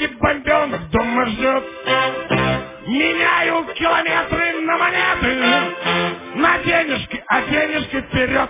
маленький бомбенок дома ждет. Меняю километры на монеты, на денежки, а денежки вперед.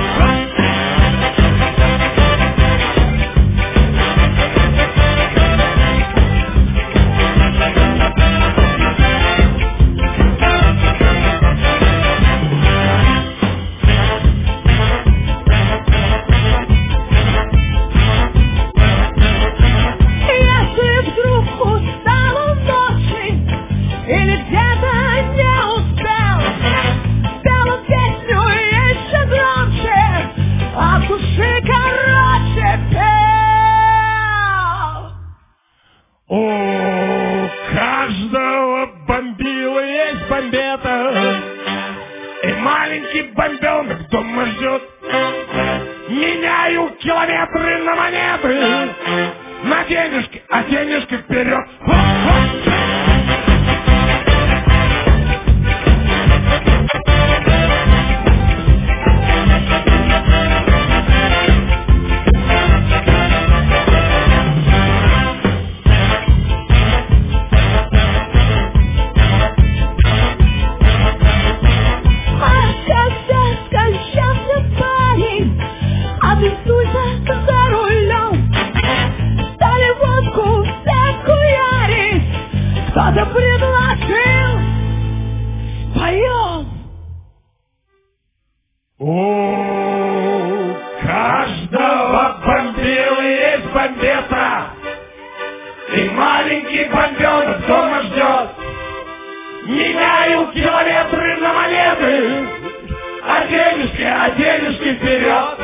У каждого бомбила есть бомбета, и маленький бомбенок дома ждет. Меняю километры на монеты, на денежки, а денежки вперед. Кто-то предложил, споем. У каждого бомбила есть бомбета, и маленький бомбенок дома ждет. Меняю километры на монеты, а денежки вперед.